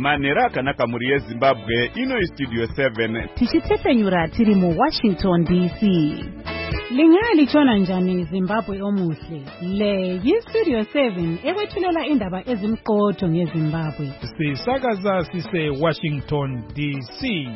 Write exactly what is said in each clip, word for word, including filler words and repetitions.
manhero akanaka muri yeZimbabwe. Ino iStudio seven tichitsesenyura tiri mu Washington D C. Lingalitshona njani Zimbabwe omuhle? Le yiStudio seven ekwethulela indaba ezimqotho ngeZimbabwe. Sisakaza sise Washington D C.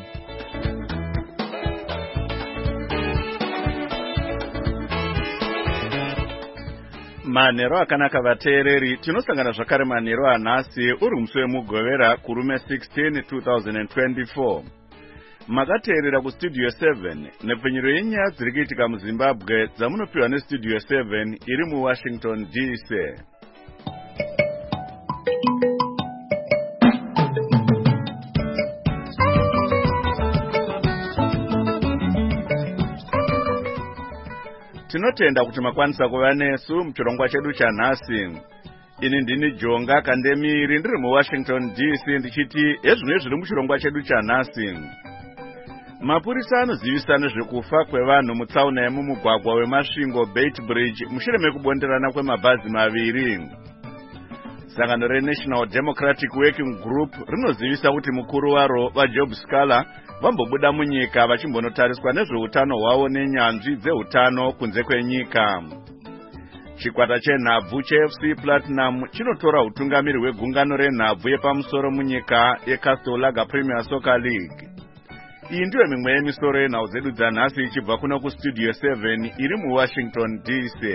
Manhero akanaka vateereri, tinosangana zvakare manhero anhasi uri musi wemugovera kurume sixteen two thousand twenty-four. Makateerera kuStudio seven nepfenyuro yenyaya dziri kuitika muZimbabwe dzamunopiwa neStudio seven iri muWashington D C. Tinotenda kuti makwanisa kuva nesu muchirongwa chedu chanhasi. Ini ndini Jonga Kandemiri ndiri muWashington D C ndichiti ezvino zviri muchirongwa chedu chanhasi. Mapurisa anozivisa nezvekufa kwevanhu mutsaona yemumugwagwa weMasvingo Beit Bridge mushure mekubonderana kwemabhazi maviri. Sangano reNational Democratic Working Group rinozivisa kuti mukuru waro vaJob Scala vambobuda munyika vachimbonotariswa nezveutano hwavo nenyanzvi dzeutano kunze kwenyika. Chikwata chenhabvu cheF C Platinum chinotora utungamiri hwegungano renhabvu yepamusoro munyika yeCastle Lager Premier Soccer League. Iyi ndiyo mimwe yemisoro yenhau dzedu dzanhasi ichibva kuno kuStudio seven iri muWashington D C.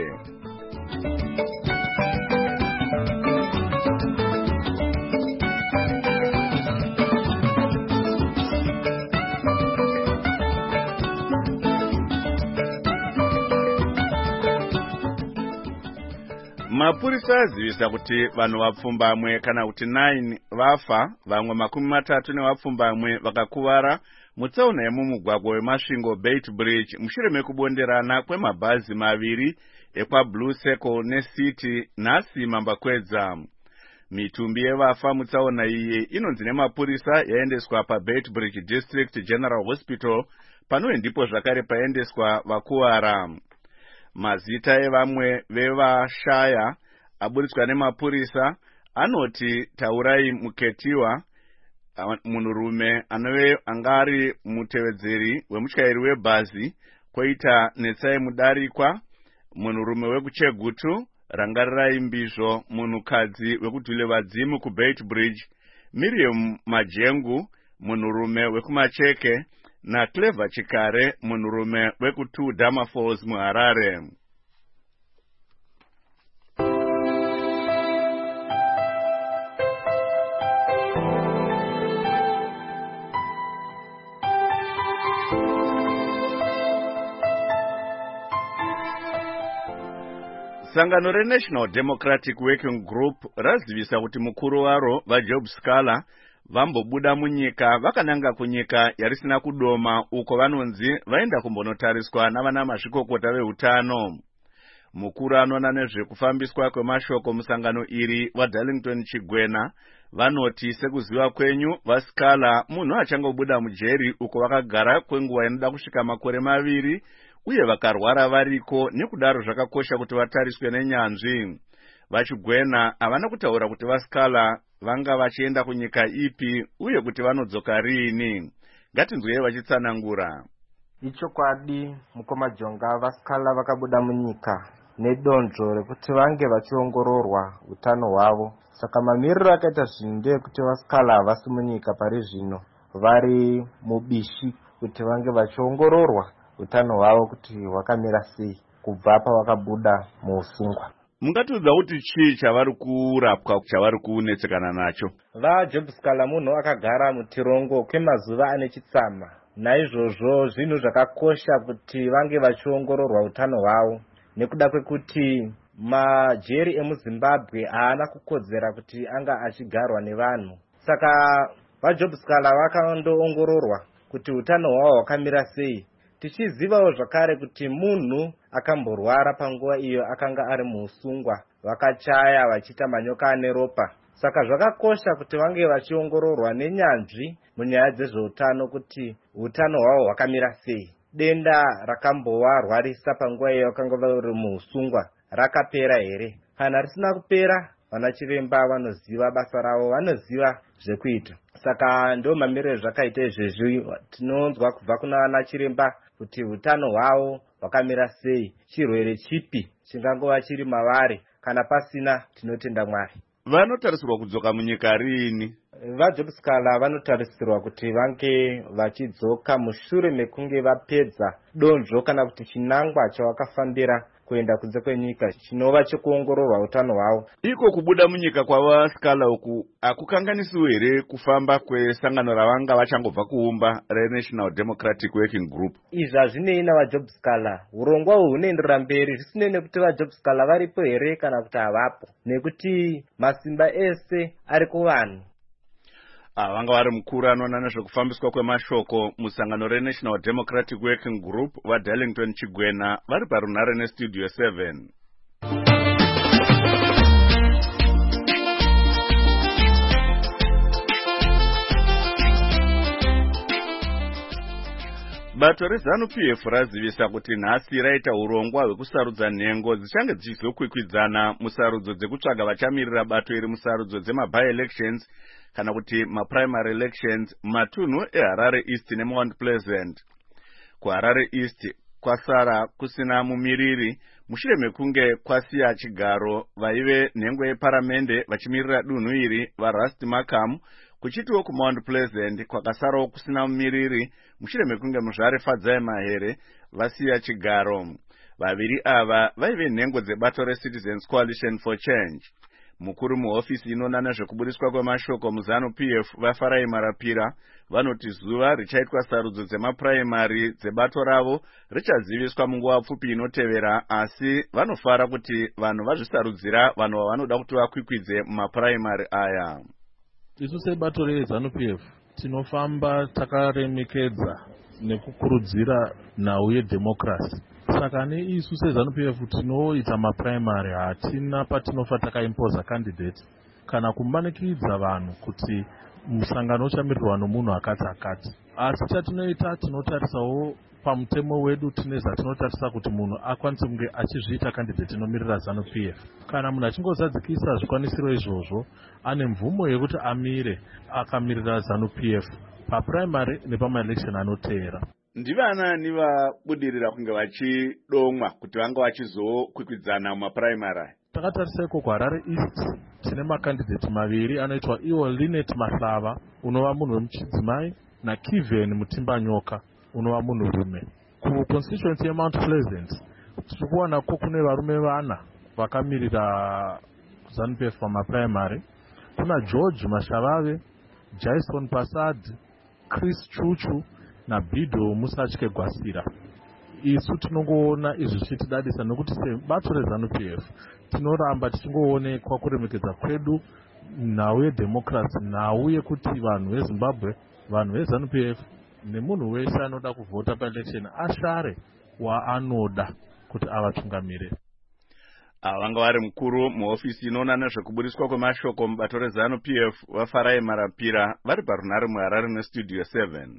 Mapurisa azivisa kuti vanhu vapfumbamwe kana kuti nine vafa, vamwe makumi matatu nevapfumbamwe vakakuvara mutsaona yemumugwagwa weMasvingo Beit Bridge mushure mekubonderana kwemabhazi maviri ekwaBlue Circle neCity nhasi mambakwedza. Mitumbi yevafa mutsaona iyi inonzi nemapurisa yaendeswa paBeit Bridge District General Hospital, pano ndipo zvakare paendeswa vakuvara. Mazita evamwe vevashaya aburitswa nemapurisa anoti Taurai Muketiwa, munhurume anove angari mutevedzeri wemutyairi webhazi, koita Netsai Mudarikwa, munhurume wekuChegutu, Rangarirai Mbizvo, munhukadzi wekudhulevadzimu kuBeit Bridge, Miriam Majengu, munhurume wekumacheke, na Clever Chikare, munhurume wekutu Dama Falls muHarare. Sangano reNational Democratic Working Group razivisa kuti mukuru waro vaJob Scala vambobuda munyika vakananga kunyika yarisina kudoma uko vanonzi vaenda kumbonotariswa navana mazvikokota veutano. Mukuru anona nezvekufambiswa kwemashoko musangano iri waDarlington Chigwena vanoti sekuziva kwenyu vaScala munhu achangobuda mujeri uko vakagara kwenguva inoda kusvika makore maviri uye vakarwara variko, nekudaro zvakakosha kuti vatariswe nenyanzvi. VaChigwena havana kutaura kuti vaScala vanga vachienda kunyika ipi uye kuti vanodzoka riini. Ngatinzwei vachitsanangura. Ichokwadi mukoma Jonga, vaScala vakabuda munyika nedonzvo rekuti vange vachiongororwa utano hwavo. Saka mamiriro akaita zvinhu ndeyekuti vaScala havasi munyika pari zvino, vari mubishi kuti vange vachiongororwa utano hwavo kuti hwakamira sei kubva pavakabuda muusungwa. Mungatiudza kuti chii chavari kurapwa, chavari kunetsekana nacho? VaJob Scala munhu akagara mutirongo kwemazuva ane chitsama. Naizvozvo zvinhu zvakakosha kuti vange vachiongororwa utano hwavo, nekuda kwekuti majeri emuZimbabwe haana kukodzera kuti anga achigarwa nevanhu. Saka vaJob Scala vakandoongororwa kuti utano hwavo hwakamira sei, tichizivawo zvakare kuti munhu akamborwara panguva iyo akanga ari muusungwa, vakachaya vachiita manyoka ane ropa. Saka zvakakosha kuti vange vachiongororwa nenyanzvi munyaya dzezveutano kuti utano hwavo hwakamira sei. Denda rakambovarwarisa panguva iyo vakanga vari muusungwa rakapera here? Kana risina kupera, vana chiremba vanoziva basa ravo, vanoziva zvekuita. Saka ndo mamiriro zvakaita izvezvi. Tinonzwa kubva kuna vana chiremba kuti hutano hwavo hwakamira sei, chirwere chipi chingangova chiri mavari, kana pasina tinotenda Mwari. Vanotarisirwa kudzoka munyika rini? VaJobSkala vanotarisirwa kuti vange vachidzoka mushure mekunge vapedza donzvo kana kuti chinangwa chavakafambira kuenda kunze kwenyika chinova chekuongororwa utano hwavo. Iko kubuda munyika kwavaSkala uku akukanganisiwe here kufamba kwesangano ravanga vachangobva kuumba reNational Democratic Working Group? Izvi hazvinei navaJobSkala. Urongwa uhu hunoenderera mberi zvisinei nekuti vaJobSkala varipo here kana kuti havapo, nekuti masimba ese ari kuvanhu. Vanga vari mukuru anoona nezvekufambiswa kwemashoko musangano reNational Democratic Working Group vaDarlington Chigwena vari parunhare neStudio seven. Bato reZANU-P F razivisa kuti nhasi raita urongwa hwekusarudza nhengo dzichange dzichizokwikwidzana musarudzo dzekutsvaga vachamirira bato iri musarudzo dzema-by-elections kana kuti ma-primary elections matunhu eHarare East neMount Pleasant. KuHarare East kwasara kusina mumiriri mushure mekunge kwasiya chigaro vaive nhengo yeparamende vachimirira dunhu iri vaRusty Markham, kuchitiwo kuMount Pleasant kwakasarawo kusina mumiriri mushure mekunge muzvare Fadzai Mahere vasiya chigaro. Vaviri ava vaive nhengo dzebato reCitizens Coalition for Change. Mukuru muhofisi inoona nezvekubudiswa kwemashoko muZANU-P F vaFarai Marapira vanoti zuva richaitwa sarudzo dzemapuraimari dzebato ravo richaziviswa munguva pfupi inotevera, asi vanofara kuti vanhu vazvisarudzira vanhu vavanoda kuti vakwikwidze mumapuraimari aya. Isu sebato reZANU-P F tinofamba takaremekedza nekukurudzira nhau yedhemokirasi. Saka neisu seZANU-P F tinoita mapuraimari hatina patinofa takaimpoza candidate kana kumanikidza vanhu kuti musangano uchamirirwa nomunhu akati akati. Asi chatinoita tinotarisawo pamutemo wedu tine zvatinotarisa kuti munhu akwanise kunge achizviita candidate inomirira ZANU-P F. Kana munhu achingozadzikisa zvikwanisiro izvozvo ane mvumo yekuti amire akamirira ZANU-P F papuraimari nepamaelection anoteera. Ndivanaani vabudirira kunge vachidomwa kuti vanga vachizokwikwidzana mumapuraimari? Takatarisa iko kuHarare East tine makandidate maviri anoitwa iwo Linet Mahlava unova munhu wemuchidzimai naKiven Mutimbanyoka unova munhu rume. Kuconstituency yeMount Pleasant tiri kuwana ko kune varume vana vakamirira ZANU-P F pamapuraimari. Kuna George Mashavave, Jason Pasad, Chris Chuchu na Bido Musachike Gwasira. Isu tinongoona izvi zvichitidadisa nokuti sebato reZANU-P F tinoramba tichingoonekwa kuremekedza kwedu nhau yedhemokirasi, nhau yekuti vanhu veZimbabwe, vanhu veZANU-P F nemunhu wese anoda kuvhota paelection ashare waanoda kuti avatungamirire. Vanga vari mukuru muhofisi inoona nezvekubudiswa kwemashoko mubato reZANU-P F vaFarai Marapira vari parunhare muHarare neStudio seven.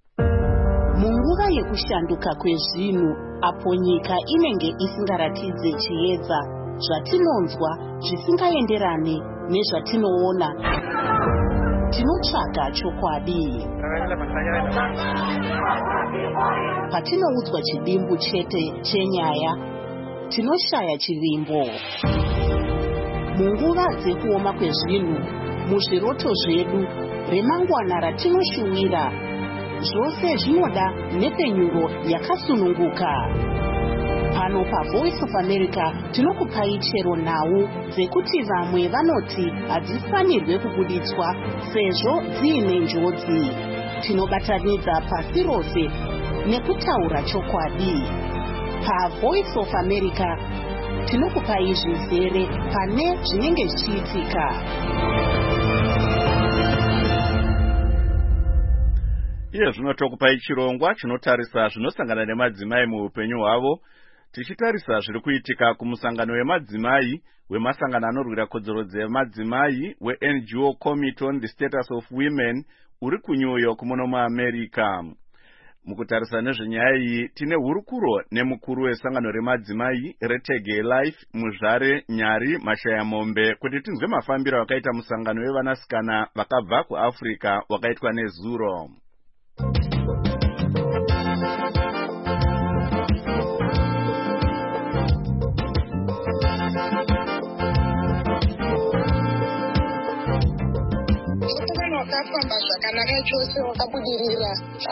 Munguva yekushanduka kwezvinhu apo nyika inenge isingaratidze chiedza, zvatinonzwa zvisingaenderane nezvatinoona, tinotsvaga chokwadi. Patinoudzwa chidimbu chete chenyaya, tinoshaya chivimbo. Munguva dzekuoma kwezvinhu, muzviroto zvedu remangwana ratinoshuwira, zvose zvinoda nepenyuro yakasununguka. Pano paVoice of America tinokupai chero nhau dzekuti vamwe vanoti hadzifanirwe kubuditswa sezvo dziine njodzi. Tinobatanidza pasi rose nekutaura chokwadi. PaVoice of America tinokupai zvizere pane zvinenge zvichiitika. Iye zvino tokupai chirongwa chinotarisa zvinosangana nemadzimai muupenyu hwavo, tichitarisa zviri kuitika kumusangano wemadzimai wemasangano anorwira kodzero dzemadzimai weN G O Committee on the Status of Women uri kuNew York muno muAmerica. Mukutarisa nezvenyaya iyi tine hurukuro nemukuru wesangano remadzimai reTege Life Muzvare Nyari Mashayamombe kuti tinzwe mafambiro akaita musangano wevanasikana vakabva kuAfrica wakaitwa neZuro. wakafamba zvakanaka chose wakabudirira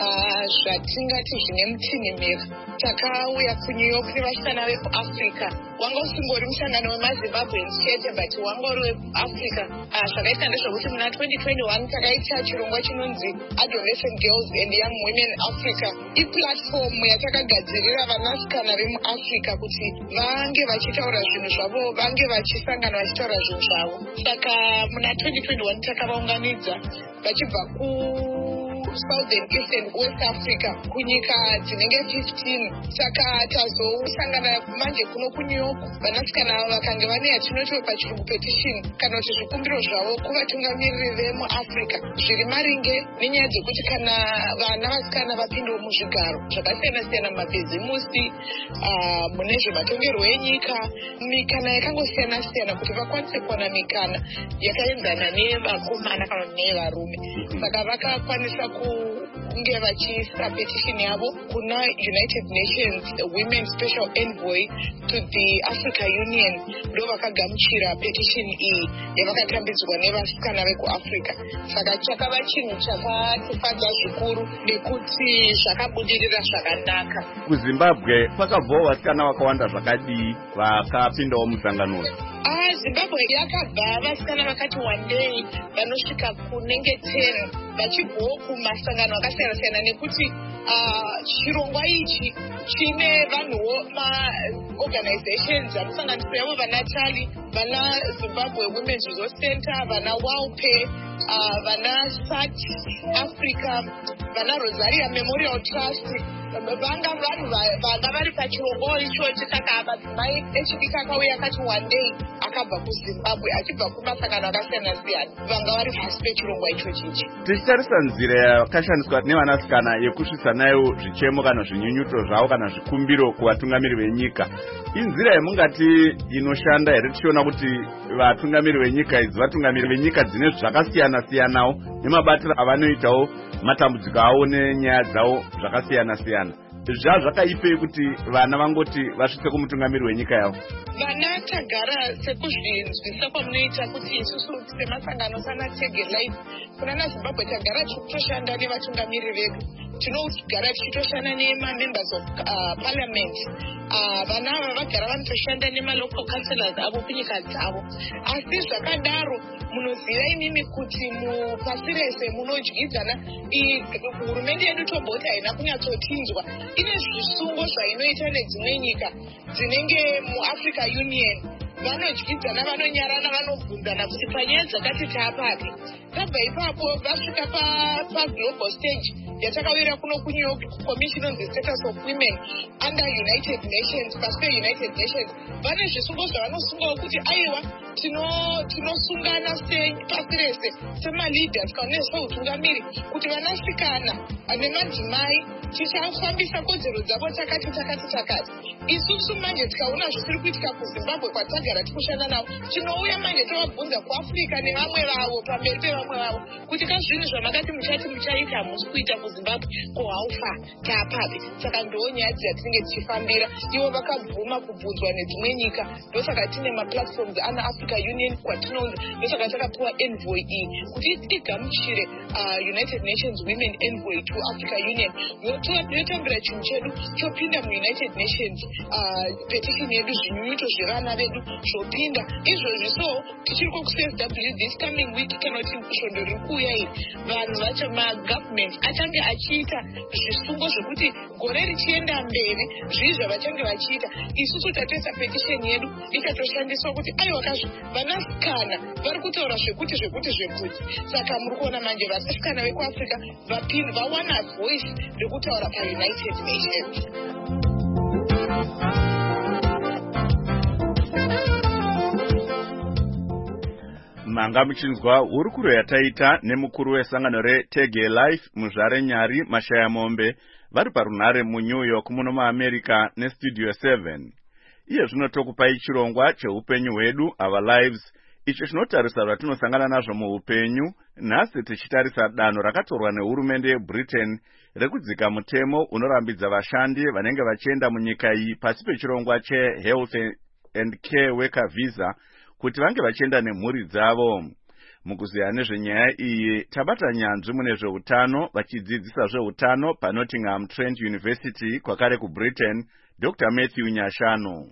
zvatingati zvine mutinhimiro. Takauya kuNew York nevasikana vekuAfrica. Wanga usingori musangano wemaZimbabweans chete but wanga uri wekuAfrica. Zvakaita ndezvekuti muna twenty twenty-one takaita chirongwa chinonzi Adolescent Girls and Young Women Africa. Iplatform yatakagadzirira vanasikana vemuAfrica kuti vange vachitaura zvinhu zvavo, vange vachisangana vachitaura zvinhu zvavo. Saka muna twenty twenty-one takavaunganidza vachibva ku Southern East and West Africa kunyika dzinenge fifteen. Saka tazosangana manje kuno kuNew York vanasikana ava vakanga vane yatinoti pachirungu petition kana kuti zvikumbiro zvavo kuvatungamiriri vemuAfrica zviri maringe nenyaya dzekuti kana vana vasikana vapindawo muzvigaro zvakasiyana siyana mumabhizimusi mune zvematongerwo enyika, mikana yakangosiyana siyana kuti vakwanise kuwana mikana yakaenzana nevakomana kana nevarume. Saka vakakwanisa kunge vachiisa petition yavo kuna United Nations Women Special Envoy to the Africa Union. Ndo vakagamuchira petition iyi yavakatambidzwa nevasikana vekuAfrica. Saka chakava chinhu chakatifadza zvikuru nekuti zvakabudirira zvakanaka. KuZimbabwe kwakabvawo vasikana vakawanda zvakadii vakapindawo musangano uyu? Ah, Zimbabwe yakabva vasikana vakati wandei vanosvika kunenge ten vachibvawo kumasangano akasiyana siyana nekuti chirongwa ichi chine vanhuwo maorganizations anosanganisiramo vanatali, vana Zimbabwe Women's Resource Center, vana WAUPE, vana SAT Africa, vana Rosaria Memorial Trust. Vanga vanhu vanga vari pachirongwa ichochi. Saka madzimai echidiki akauya akati one day akabva kuZimbabwe achibva kumasangano akasiyana siyana vanga vari pasi pechirongwa ichochi ichi. Tichitarisa nzira yakashandiswa nevanasikana yekusvitsa nayo zvichemo kana zvinyunyuto zvavo kana zvikumbiro kuvatungamiri venyika, inzira yemungati inoshanda here? Tichiona kuti vatungamiri venyika idzi vatungamiri venyika dzine zvakasiyana siyanawo nemabatiro avanoitawo matambudziko avo nenyaya dzavo zvakasiyana siyana. Zva zvakaipei kuti vana vangoti vasvitse kumutungamiri wenyika yavo? Vana tagara sekuzvinzwisa kwamunoita kuti isusu semasangano sana Tege Life kunana Zimbabwe tagara tichitoshanda nevatungamiri vedu, tinogara tichitoshanda nema-members of uh, parliament. Uh, vana ava vagara vanotoshanda nema-local councillors avo kunyika dzavo. Asi zvakadaro munoziva imimi kuti mupasi rese munodyidzana. Hurumende yedu tobhoti haina kunyatsotinzwa, ine zvisungo zvainoita nedzimwe nyika dzinenge muAfrica Union. Vanodyidzana, vanonyarana, vanobvunzana kuti panyaya dzakati taapapi. Tabva ipapo vasvika paglobal stage yatakawira kuno kuNew York Commission on the Status of Women under United Nations, pasi peUnited Nations. Vane zvisungo zvavanosungawo kuti aiwa tinosungana pasi rese semaleaders kana nezveutungamiri kuti vanasikana nemadzimai tichafambisa kodzero dzavo takati takati takati. Isusu manje tikaona zvisiri kuitika kuZimbabwe kwatagara tikushanda navo, tinouya manje tovabvunza kuAfrica nevamwe vavo pamberi pevamwe vavo kuti kazvinhu zvamakati muchati muchaita hamusi kuita kuZimbabwe ko haufa taapapi. Saka ndoo nyaya dzatinenge tichifambira. Ivo vakabvuma kubvunzwa nedzimwe nyika, ndosaka tine maplatforms ana Africa Union kwatinounza, ndosaka takapiwa envoy iyi kuti igamuchire United Nations Women Envoy to Africa Union. Yotambira chinhu chedu chopinda muUnited Nations petition yedu, zvinyunyuto zvevana vedu zvopinda izvozvi. So tichiri ku-C S W this coming week kana kuti svondo riri kuuya iri, vanhu vacho magovernment achange achiita zvisungo zvekuti gore richienda mberi zvii zvavachange vachiita. Isusu tatoisa petition yedu ichatoshandiswa kuti aiwa kazvo vanasikana vari kutaura zvekuti zvekuti zvekuti. Saka muri kuona manje vanasikana vekuAfrica vapinda vawana voice rekutaura paUnited Nations. Manga muchinzwa hurukuro yataita nemukuru wesangano reTege Life Muzvare Nyari Mashayamombe vari parunhare muNew York muno muAmerica nestudio seven. Iye zvino tokupai chirongwa cheupenyu hwedu, our lives, icho chinotarisa zvatinosangana nazvo muupenyu, nhasi tichitarisa danho rakatorwa nehurumende yeBritain rekudzika mutemo unorambidza vashandi vanenge vachienda munyika iyi pasi pechirongwa chehealth and care worker visa kuti vange vachienda nemhuri dzavo. Mukuziya nezvenyaya iyi tabata nyanzvi mune zveutano vachidzidzisa zveutano paNottingham Trent University kwakare kuBritain, Doctor Matthew Nyashanu.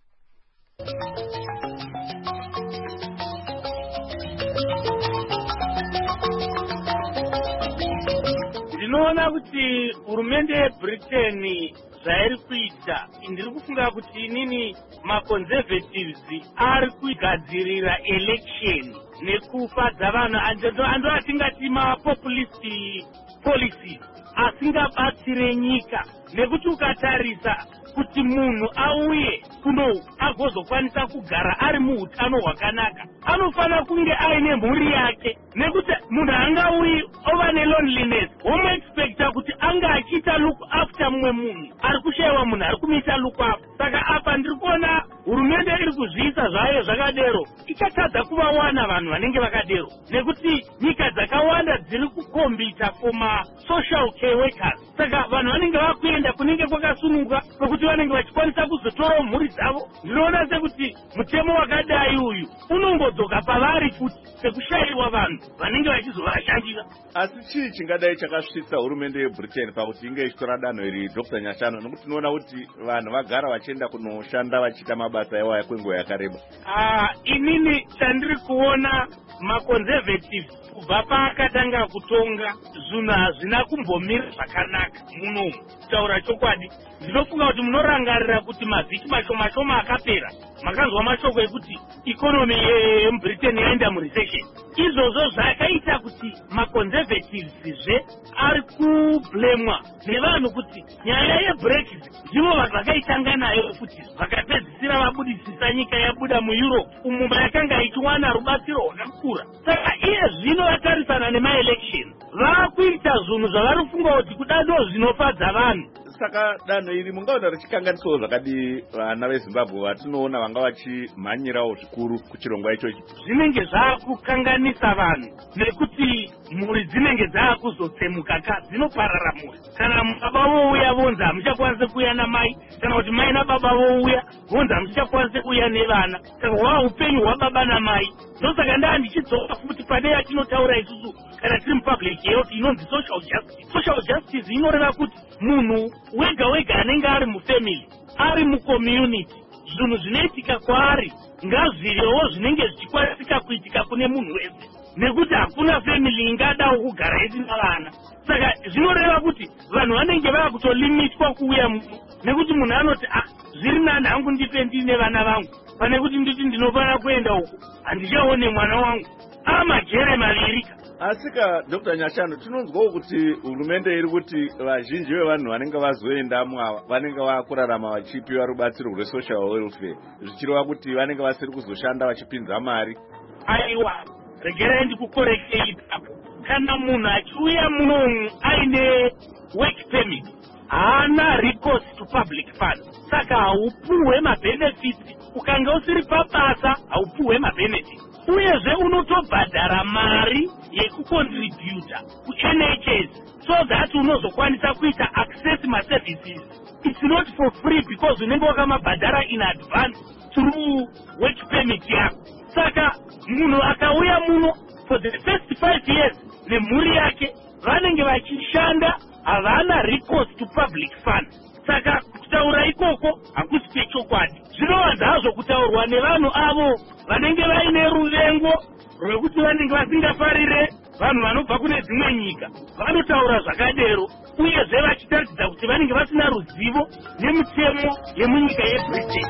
Ndinoona kuti hurumende yeBritain zvairi kuita, ndiri kufunga kuti inini maconservatives ari kugadzirira election nekufadza vanhu ando atingati mapopulist policies asingabatsire nyika, nekuti ukatarisa kuti munhu auye kuno agozokwanisa kugara ari muutano hwakanaka anofanira kunge aine mhuri yake, nekuti munhu angauyi ova neloneliness home expecta kuti anga achiita look after mumwe munhu ari kushayiwa munhu ari kumuita look after. Saka apa ndiri kuona hurumende iri kuzviisa zvayo zvakadero ichatadza kuvawana vanhu vanenge vakadero, nekuti nyika dzakawanda dziri kukombita kuma social care workers. Saka vanhu vanenge vakuenda kunenge kwakasununguka kwekuti vanenge vachikwanisa kuzotorawo mhuri dzavo. Ndinoona sekuti mutemo wakadai uyu unongodzoka pavari futi sekushayiwa vanhu vanenge vachizovashandira. Asi chii chingadai chakasvitsa hurumende yeBritain pakuti inge ichitora danho iri, Doctor Nyashanu, nokuti tinoona kuti vanhu vagara vachienda kunoshanda vachiita mabasa avo kwenguva yakareba? Ah, inini chandiri kuona maconservatives kubva paakatanga kutonga zvinhu hazvina kumbomira zvakanaka munomu. Kutaura chokwadi, ndinofunga kuti munorangarira kuti mavhiki mashoma shoma akapera makanzwa mashoko ekuti ikonomi yeBritain yaenda murecession. Izvozvo zvakaita kuti maconservatives zve ari kublemwa nevanhu kuti nyaya yeBrexit ndivo vanhu vakaitanga nayo futi vakapedzisira vabudisisa nyika yabuda muEurope umo mayakanga ichiwana rubatsiro rwakakura. Saka iye zvino vatarisana nemaelection vakuita zvinhu zvavari kufunga kuti kuda ndo zvinofadza vanhu. Saka danho iri mungaona richikanganiswawo zvakadi vana veZimbabwe vatinoona vanga vachimhanyirawo zvikuru kuchirongwa ichochi? Zvinenge zvaakukanganisa vanhu nekuti mhuri dzinenge dzaakuzotsemuka ka dzinoparara mhuri. Kana baba vouya vonzi hamuchakwanise kuuya namai, kana kuti mai nababa vouya vonzi hamuchakwanise kuuya nevana. Saka hwava upenyu hwababa namai. Ndosaka ndaa ndichidzoka futi pane yatinotaura isusu kana tiri mupublic health inonzi social justice. Social justice inoreva kuti munhu wega wega anenge ari mufamily, ari mucommunity, zvinhu zvinoitika kwaari ngazvirewo zvinenge zvichikwanisika kuitika kune munhu wese, nekuti hakuna family ingadawo kugara isina vana. Saka zvinoreva kuti vanhu vanenge vaakutolimitwa kuuya muno, nekuti munhu anoti ah, zviri nani hangu ndipe ndine vana vangu pane kuti nditi ndinofanira kuenda uko handichaone mwana wangu amajere maviri. Asika Doctor Nyashanu, tinonzwawo kuti hurumende iri kuti vazhinji vevanhu vanenge vazoendamwa vanenge vakurarama vachipiwa rubatsiro rwesocial welfare, zvichireva kuti vanenge vasiri kuzoshanda vachipinza mari. Aiwa, regerai ndikukorekei ipapo. Kana munhu achiuya munomu aine work permit haana recourse to public funds, saka haupuhwe mabenefits. Ukanga usiri pabasa haupuhwe mabenefits. Uyezve unotobhadhara mari yekucontributa kuN H S so that unozokwanisa kuita access maservices. It's not for free because unenge wakamabhadhara in advance through work permit yako. Saka munhu akauya muno for the first five years nemhuri yake vanenge vachishanda havana recourse to public funds. Saka kutaura ikoko hakusi kwechokwadi. Zvinowanza hazvo kutaurwa nevanhu avo vanenge vaine ruvengo rwekuti vanenge vasingafarire vanhu vanobva kune dzimwe nyika. Vanotaura zvakadero uyezve vachitaridza kuti vanenge vasina ruzivo nemitemo yemunyika yeBritain.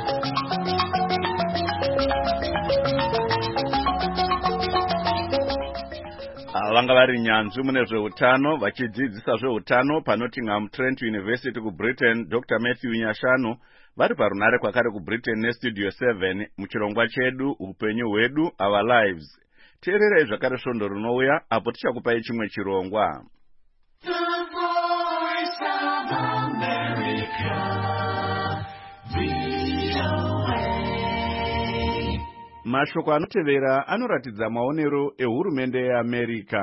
Vanga vari nyanzvi mune zveutano vachidzidzisa zveutano paNottingham Trent University kuBritain, Doctor Matthew Nyashanu, vari parunhare kwakare kuBritain nestudio seven muchirongwa chedu upenyu hwedu, our lives. Teererai zvakare svondo rinouya apo tichakupai chimwe chirongwa. The voice of mashoko anotevera anoratidza maonero ehurumende yeAmerica.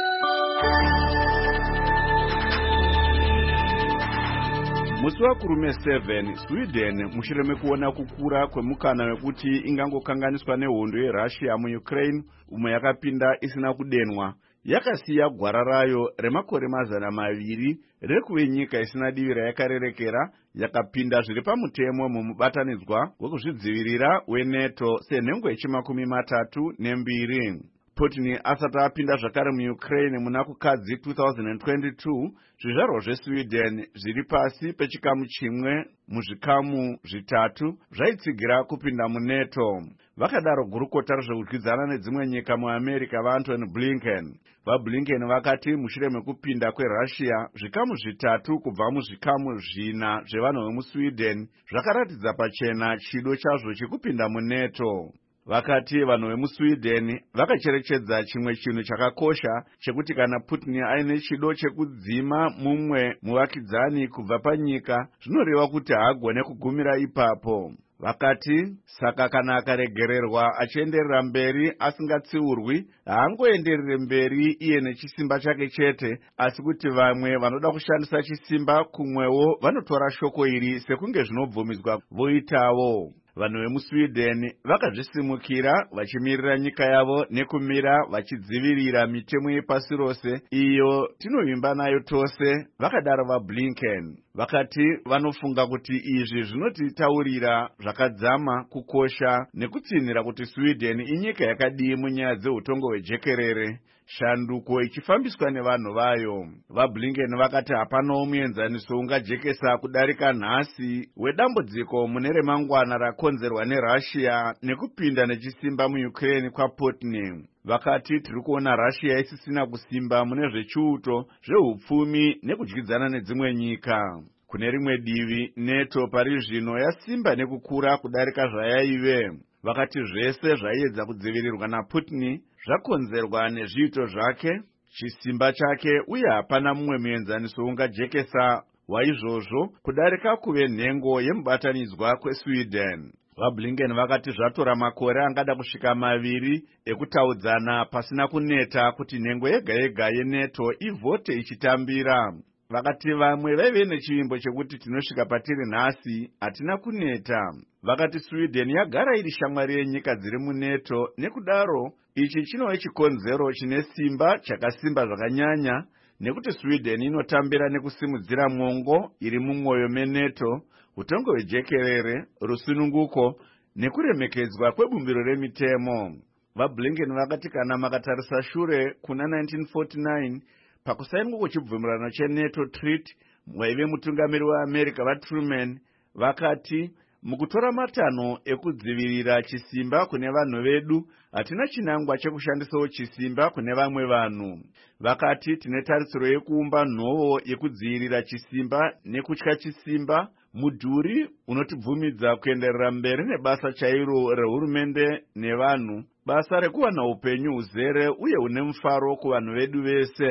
Musi wakurume seven, Sweden mushure mekuona kukura kwemukana wekuti ingangokanganiswa nehondo yeRussia muUkraine umwe yakapinda isina kudenwa, yakasiya gwara rayo remakore mazana maviri rekuve nyika isina divi rayakarerekera yakapinda zviri pamutemo mumubatanidzwa wekuzvidzivirira weNATO senhengo yechimakumi matatu nembiri. Putin asati apinda zvakare muUkraine muna kukadzi two thousand twenty-two, zvizvarwa zveSweden zviri pasi pechikamu chimwe muzvikamu zvitatu zvaitsigira kupinda muNATO. Vakadaro gurukota rezvekudyidzana nedzimwe nyika muAmerica vaAntony Blinken. VaBlinken vakati mushure mekupinda kweRussia, zvikamu zvitatu kubva muzvikamu zvina zvevanhu vemuSweden zvakaratidza pachena chido chazvo chekupinda muNATO. Vakati vanhu vemuSweden vakacherechedza chimwe chinhu chakakosha chekuti kana Putin aine chido chekudzima mumwe muvakidzani kubva panyika, zvinoreva kuti haagone kugumira ipapo. Vakati saka kana akaregererwa achienderera mberi asingatsiurwi, haangoenderere mberi iye nechisimba chake chete, asi kuti vamwe vanoda kushandisa chisimba kumwewo vanotora shoko iri sekunge zvinobvumidzwa voitawo. Vanhu vemuSweden vakazvisimukira vachimirira nyika yavo nekumira vachidzivirira mitemo yepasi rose iyo tinovimba nayo tose, vakadaro vaBlinken. Vakati vanofunga kuti izvi zvinotitaurira zvakadzama kukosha nekutsinhira kuti Sweden inyika yakadii munyaya dzeutongo hwejekerere, shanduko ichifambiswa nevanhu vayo. VaBlinken vakati hapanawo muenzaniso ungajekesa kudarika nhasi wedambudziko mune remangwana rakonzerwa neRussia nekupinda nechisimba muUkraine kwaPutin. Vakati tiri kuona Russia isisina kusimba mune zvechiuto, zvehupfumi nekudyidzana nedzimwe nyika. Kune rimwe divi, NATO pari zvino yasimba nekukura kudarika zvayaive. Vakati zvese zvaiedza kudzivirirwa naPutin zvakonzerwa nezviito zvake, chisimba chake, uye hapana mumwe muenzaniso ungajekesa waizvozvo kudarika kuve nhengo yemubatanidzwa kweSweden. VaBlinken vakati zvatora makore angada kusvika maviri ekutaudzana pasina kuneta kuti nhengo yega yega yeNATO ivhote ichitambira. Vakati vamwe vaive nechivimbo chekuti tinosvika patiri nhasi hatina kuneta. Vakati Sweden yagara iri shamwari yenyika dziri muNATO, nekudaro ichi chinova chikonzero chine simba chakasimba zvakanyanya, nekuti Sweden inotambira nekusimudzira mwongo iri mumwoyo meNATO, utongo hwejekerere, rusununguko nekuremekedzwa kwebumbiro remitemo. VaBlinken vakati kana makatarisa shure kuna nineteen forty-nine pakusainwa kwechibvumirano cheNATO Treaty, waive mutungamiri weAmerica vaTruman vakati mukutora matanho ekudzivirira chisimba kune vanhu vedu, hatina chinangwa chekushandisawo chisimba kune vamwe vanhu. Vakati tine tarisiro yekuumba nhovo yekudzivirira chisimba nekutya chisimba, mudhuri unotibvumidza kuenderera mberi nebasa chairo rehurumende nevanhu, basa rekuwana upenyu huzere uye hune mufaro kuvanhu vedu vese.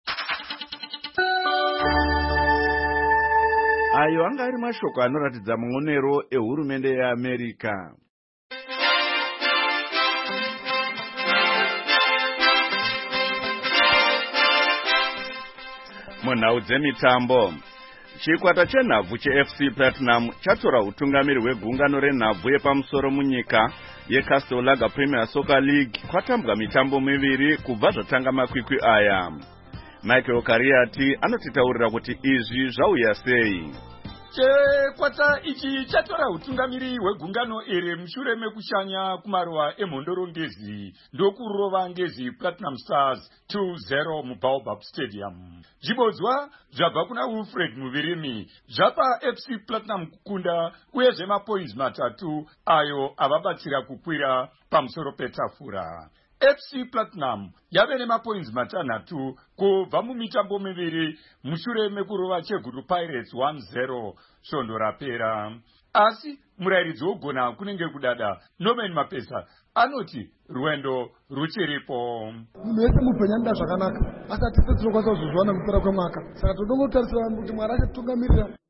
Ayo anga ari mashoko anoratidza maonero ehurumende yeAmerica. Munhau dzemitambo, chikwata chenhabvu cheF C Platinum chatora utungamiri hwegungano renhabvu yepamusoro munyika yeCastle Lager Premier Soccer League kwatambwa mitambo miviri kubva zvatanga makwikwi aya. Michael Kariati anotitaurira kuti izvi zvauya sei. Chikwata ichi chatora utungamiri hwegungano iri mushure mekushanya kumaruva emhondoro Ngezi ndokurova Ngezi Platinum Stars two zero muBaobab Stadium. Zvibodzwa zvabva kuna Wilfred Muvirimi zvapa F C Platinum kukunda uye zvemapoints matatu ayo avabatsira kukwira pamusoro petafura. F C Platinum yave nemapoints matanhatu kubva mumitambo miviri mushure mekurova Cheguru Pirates one zero svondo rapera. Asi murairidzi wogona kunenge kudada Norman Mapesa anoti rwendo ruchiripo. Munhu wese mupenyu anoda zvakanaka, asi hatisi tinokwanisa kuzozviwana kupera kwemwaka, saka todongotarisira kuti Mwari achatitungamirira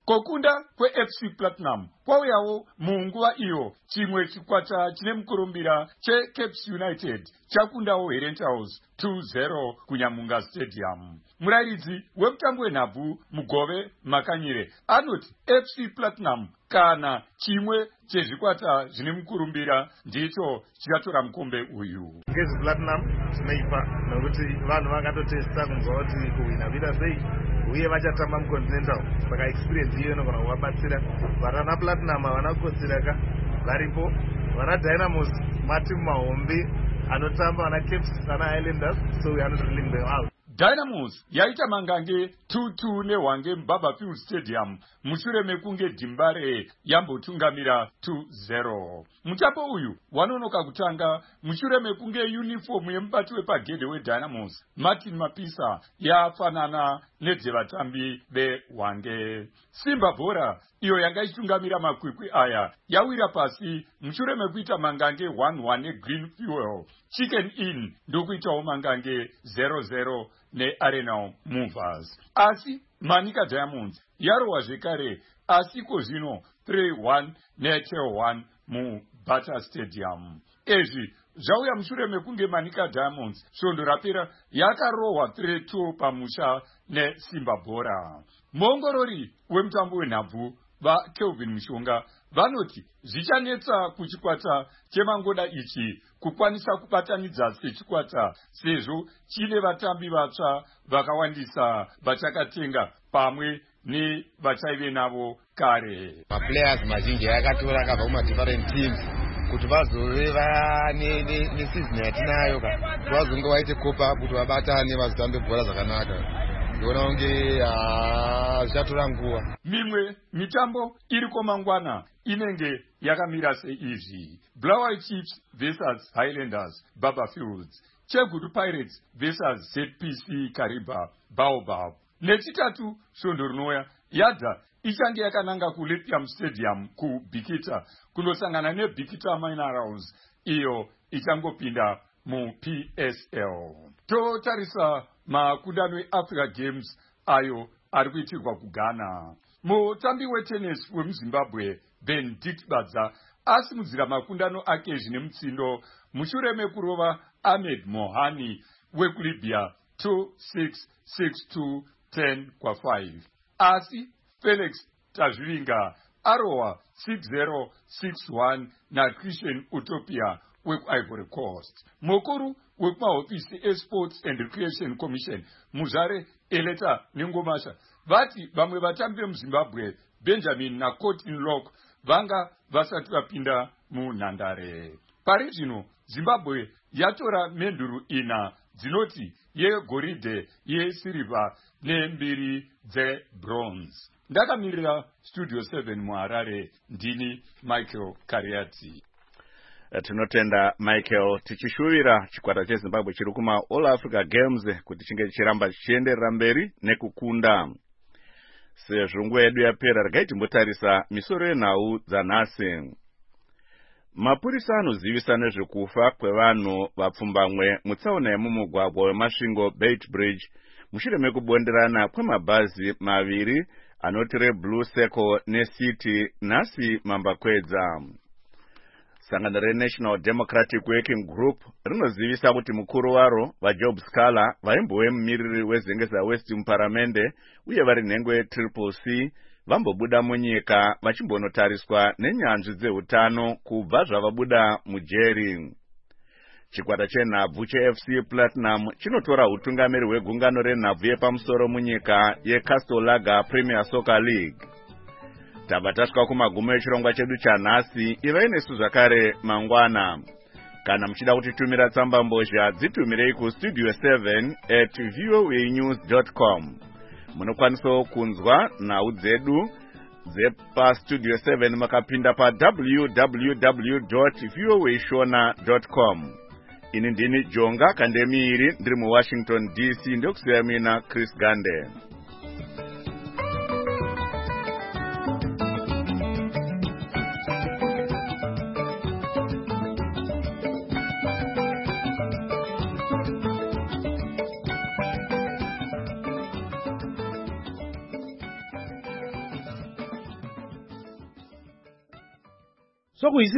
Kokunda kwe-F C Platinum kwauyawo munguva iyo chimwe chikwata chine mukurumbira che-Caps United chakundawo Herentals two zero kuNyamunga Stadium. Murairidzi wemutambo wenhabvu Mugove Makanyire anoti F C Platinum kana chimwe chezvikwata zvine mukurumbira ndicho chichatora mukombe uyu. Ngezi Platinum zvinoipa nokuti vanhu vakatotesta kunzwa kuti kuhwina vita sei uye vachatamba mucontinental, saka experience iyo inogona kuvabatsira. Varana Platinum havana kukotsiraka, varipo vana Dynamos matimu mahombe anotamba, vana Caps, vana Highlanders, so we are not ruling them out. Dynamos yaita mangange two two neHwange Mbabafield Stadium mushure mekunge Dimbare yambotungamira two zero. Mutambo uyu wanonoka kutanga mushure mekunge uniform yemubati wepagedhe weDynamos Martin Mapisa yafanana nedzevatambi veHwange. Simba Bora iyo yanga ichitungamira makwikwi aya yawira pasi mushure mekuita mangange one one neGreen Fuel. Chicken Inn ndokuitawo mangange zero zero neArenal Movers. Asi Manika Diamonds yarowa zvekare asi kozvino three one neTel one muBata Stadium. Ezvi zvauya mushure mekunge Manika Diamonds svondo rapera yakarohwa three two pamusha neSimba Bora. Muongorori wemutambo wenhabvu vaKelvin Mushonga vanoti zvichanetsa kuchikwata chemangoda ichi kukwanisa kubatanidza sechikwata sezvo chine vatambi vatsva vakawandisa vachakatenga pamwe nevachaive navo kare. Maplayers mazhinji akatora akabva kuma-different teams kuti vazove nesizini yatinayo ka kuti vazonge vaite copa kuti vabatane vazotambe bhora zvakanaka. Ndona unge zvichatora nguva. Mimwe mitambo iriko mangwana inenge yakamira seizvi: Blaaway Chiefs versus Highlanders Barberfields, Chegudu Pirates versus Z P C Kariba Baobab. Nechitatu svondo rinouya Yadza ichange yakananga kuLithium Stadium kuBikita kunosangana neBikita Minerals iyo ichangopinda muP S L. Totarisa makundano eAfrica Games ayo ari kuitirwa kuGhana. Mutambi wetennis wemuZimbabwe Benedict Badza asimudzira makundano ake zvine mutsindo mushure mekurova Ahmed Mohani wekuLibya two six six two ten kwa five. Asi Felix Tazviringa arowa six zero six one na Christian Utopia wekuIvory Coast. Mukuru wekumahofisi eSports and Recreation Commission Muzare Eleta Nengomasha vati vamwe vatambi vemuZimbabwe Benjamin na Courtney Lock vanga vasati vapinda munhandare. Pari zvino Zimbabwe yatora menduru ina dzinoti yegoridhe, yesirivha nembiri dzebronze. Ndakamirira Studio seven muHarare, ndini Michael Kariati. Tinotenda Michael, tichishuvira chikwata cheZimbabwe chiri kuma All Africa Games kuti chinge chiramba chienderera mberi nekukunda. Sezvo nguva yedu yapera, regai timbotarisa misoro yenhau dzanhasi. Mapurisa anozivisa nezvekufa kwevanhu vapfumbamwe mutsaona yemumugwagwa weMasvingo Beit Bridge mushure mekubonderana kwemabhazi maviri anoti reBlue Circle neCity nhasi mambakwedza. Sangano reNational Democratic Working Group rinozivisa kuti mukuru waro vaJob Scala vaimbove mumiriri wezengeza West muparamende uye vari nhengo yeTriple C vambobuda munyika vachimbonotariswa nenyanzvi dzeutano kubva zvavabuda mujeri. Chikwata chenhabvu cheF C Platinum chinotora utungamiri hwegungano renhabvu yepamusoro munyika yeCastle Lager Premier Soccer League. Tabva tasvika kumagumo echirongwa chedu chanhasi. Ivai nesu zvakare mangwana. Kana muchida kutitumira tsamba mbozha dzitumirei kustudio seven at voa news dot com. Munokwanisawo kunzwa nhau dzedu dzepastudio seven makapinda pa w w w dot voa shona dot com. Ini ndini Jonga Kandemiri ndiri muWashington D C, ndokusiya mina Chris Gande. sokuyi